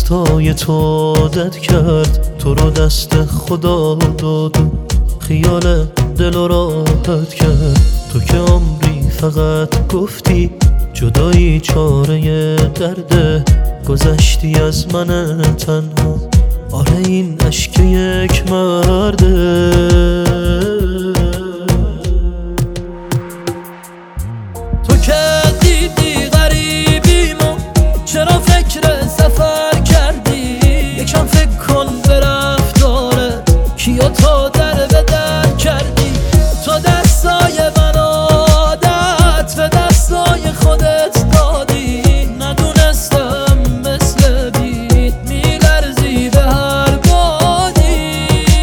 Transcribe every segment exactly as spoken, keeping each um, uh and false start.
دستای تو عادت کرد، تو رو دست خدا داد، خیال دل رو راحت کرد. تو که عمری فقط گفتی جدایی چاره درده، گذشتی از من تنها، آره این عشق یک مرده. تو که دیدی غریبیمو، چرا فکر سفر کردی؟ یکم فکر کن به رفتارت، کیا تو در به در کردی؟ تو دستای من عادت به دستای خودت دادی، ندونستم مثل بید میلرزی به هر بادی.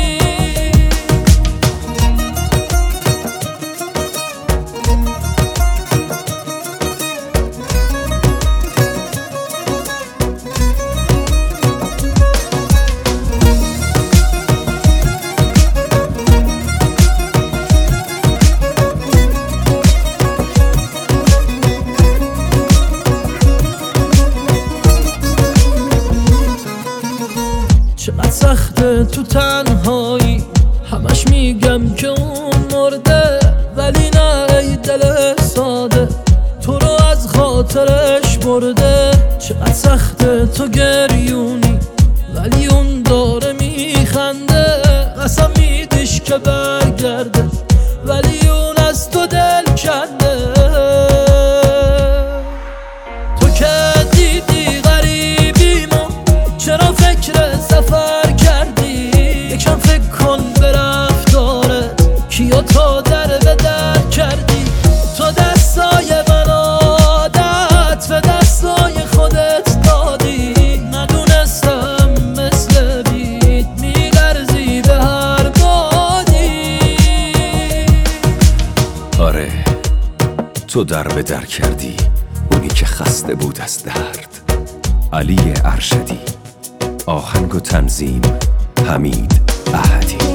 چقدر سخته تو تنهایی، همش میگم که اون مرده، ولی نه ای دل ساده، تو رو از خاطرش برده. چقدر سخته تو گریونی، ولی اون داره میخنده، قسم میدیش که برگرده، ولی اون از تو دل کنده. تو که دیدی غریبیمو، چرا فکر سفر کردی؟ یکم فکر کن به رفتارت، کیا تو در به در کردی؟ تو دستای من عادت به دستای خودت دادی، ندونستم مثل بید میلرزی به هر بادی. آره تو در به در کردی، اونی که خسته بود از درد. علی ارشدی، آهنگ و تنظیم حمید احدی.